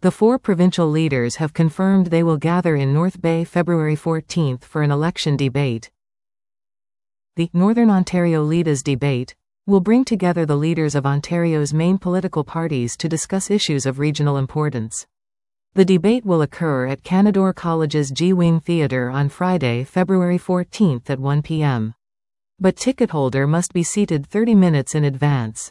The 4 provincial leaders have confirmed they will gather in North Bay February 14 for an election debate. The Northern Ontario Leaders Debate will bring together the leaders of Ontario's main political parties to discuss issues of regional importance. The debate will occur at Canadore College's G-Wing Theatre on Friday, February 14 at 1 p.m. But ticket holder must be seated 30 minutes in advance.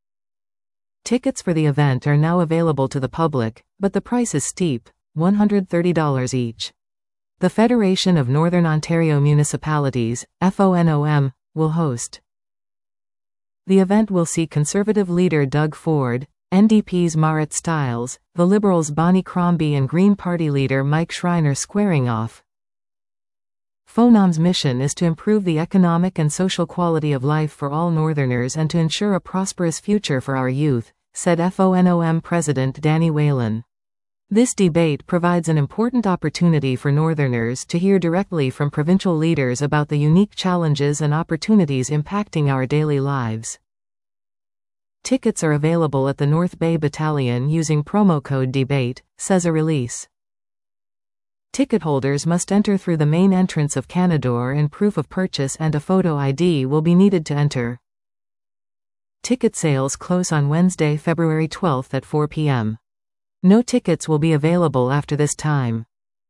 Tickets for the event are now available to the public, but the price is steep, $130 each. The Federation of Northern Ontario Municipalities, FONOM, will host. The event will see Conservative leader Doug Ford, NDP's Marit Stiles, the Liberals' Bonnie Crombie and Green Party leader Mike Schreiner squaring off. FONOM's mission is to improve the economic and social quality of life for all Northerners and to ensure a prosperous future for our youth, said FONOM President Danny Whalen. This debate provides an important opportunity for Northerners to hear directly from provincial leaders about the unique challenges and opportunities impacting our daily lives. Tickets are available at the North Bay Battalion using promo code DEBATE, says a release. Ticket holders must enter through the main entrance of Canadore and proof of purchase and a photo ID will be needed to enter. Ticket sales close on Wednesday, February 12 at 4 p.m. No tickets will be available after this time.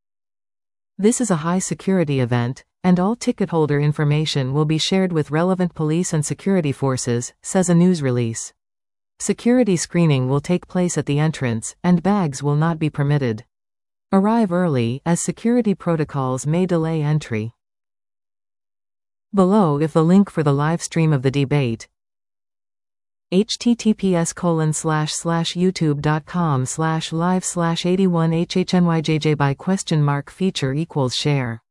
This is a high-security event, and all ticket holder information will be shared with relevant police and security forces, says a news release. Security screening will take place at the entrance, and bags will not be permitted. Arrive early, as security protocols may delay entry. Below if the link for the live stream of the debate. https://youtube.com/live/81hhnyjj by ? Feature = share